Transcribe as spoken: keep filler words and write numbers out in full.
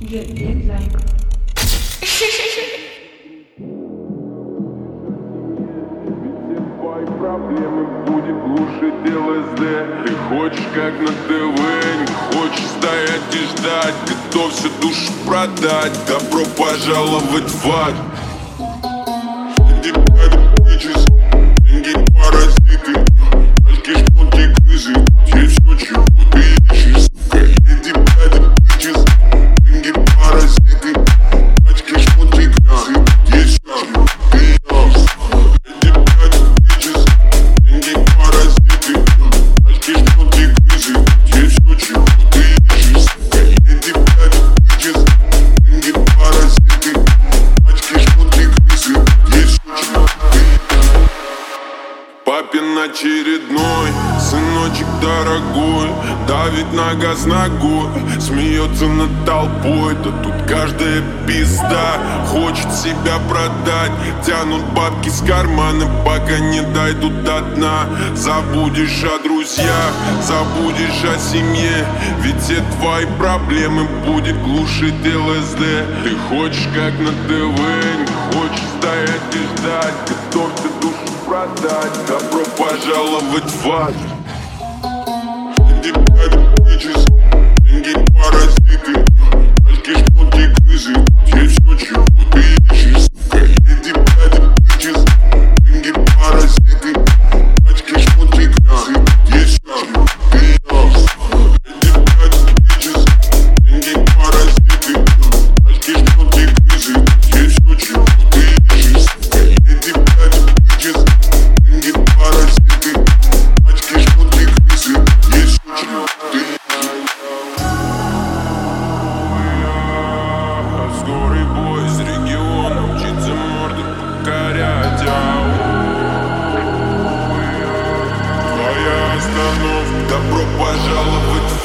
диджей Зайка. Твои проблемы будет глушить ЛСД. Ты хочешь как на ТВ, не хочешь стоять и ждать. Готовься душу продать, добро пожаловать в ад. Деньги паразиты, пачки, шмотки, грызы. Здесь все, чего ты ищешь, сука. Эти бляди бичес. Деньги паразиты, пачки, шмотки, грызы. Здесь все, чего ты ищешь. Эти бляди бичес. Деньги паразиты, пачки, шмотки, грызы. Здесь все, чего ты ищешь, сука. Эти бляди бичес. Деньги паразиты, пачки, шмотки, грызы. Здесь все, чего ты ищешь. Папин очередной, сыночек дорогой, давит на газ ногой, смеется над толпой. Да тут каждая пизда хочет себя продать. Тянут бабки с кармана, пока не дойдут до дна. Забудешь о друзьях, забудешь о семье, ведь все твои проблемы будет глушить ЛСД. Ты хочешь как на ТВ, не хочешь стоять и ждать. Готовься душу продать, добро пожаловать в ад. Деньги бичес, деньги паразиты, пачки, шмотки, грызы. Здесь все, чего ты ищешь, сука. Эти бляди бичес, деньги паразиты, пачки, шмотки, грызы. Здесь все, чего ты ищешь. Эти бляди бичес, деньги паразиты, пачки, шмотки, грызы. Здесь все, чего ты ищешь, сука. Эти бляди бичес. Деньги паразиты, пачки, шмотки, грызы. Есть все, чего ты ищешь. Скорый бой из региона, учиться морды покорять. Ау. Твоя остановка, добро пожаловать в